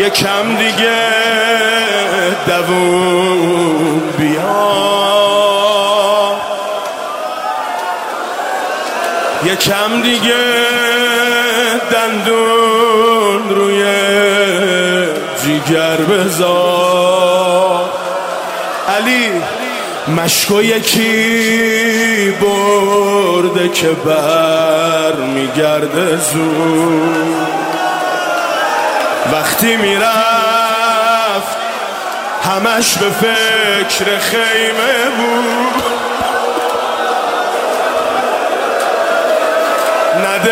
یکم دیگه دووم بیا، یکم دیگه دندون روی جیگر بذار. علی مشکو یکی برده که بر میگرده زود، وقتی میرفت همش به فکر خیمه بود. نده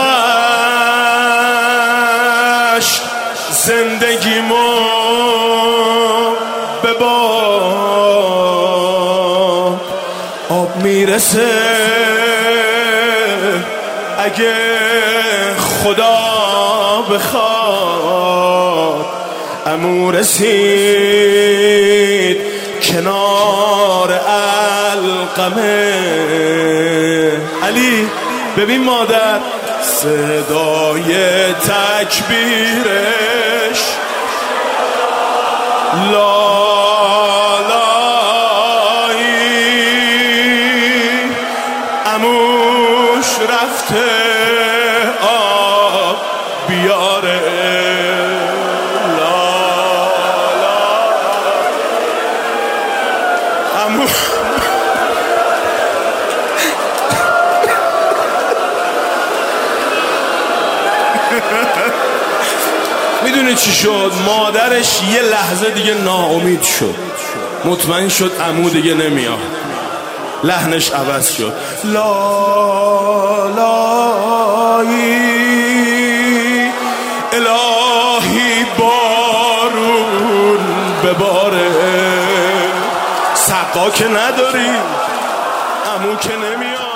باش زندگیمو به باد، آب میرسه اگه خدا بخواد. عمو رسید کنار علقمه. علی ببین مادر صدای تکبیرش لالایی، عموش رفته آب بیاره. عمو میدونی چی شد؟ مادرش یه لحظه دیگه ناامید شد، مطمئن شد عمو دیگه نمیاد. لحنش عوض شد، لالایی الهی بارون بباره. سقا که نداری، عمو که نمیاد.